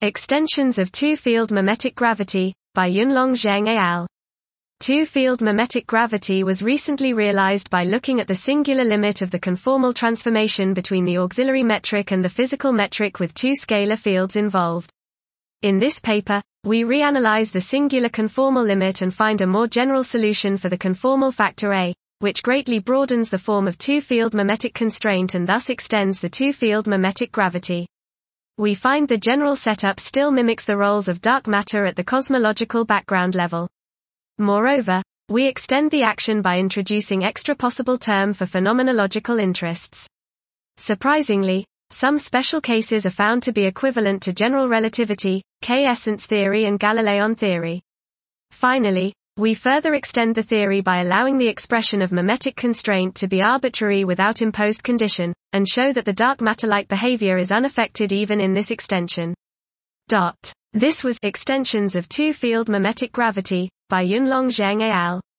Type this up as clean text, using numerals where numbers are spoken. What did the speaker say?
Extensions of two-field mimetic gravity, by Yunlong Zheng et al. Two-field mimetic gravity was recently realized by looking at the singular limit of the conformal transformation between the auxiliary metric and the physical metric with two scalar fields involved. In this paper, we reanalyze the singular conformal limit and find a more general solution for the conformal factor A, which greatly broadens the form of two-field mimetic constraint and thus extends the two-field mimetic gravity. We find the general setup still mimics the roles of dark matter at the cosmological background level. Moreover, we extend the action by introducing extra possible term for phenomenological interests. Surprisingly, some special cases are found to be equivalent to general relativity, K-essence theory and Galilean theory. Finally, we further extend the theory by allowing the expression of mimetic constraint to be arbitrary without imposed condition, and show that the dark matter-like behavior is unaffected even in this extension. This was Extensions of Two-Field Mimetic Gravity, by Yunlong Zheng et al.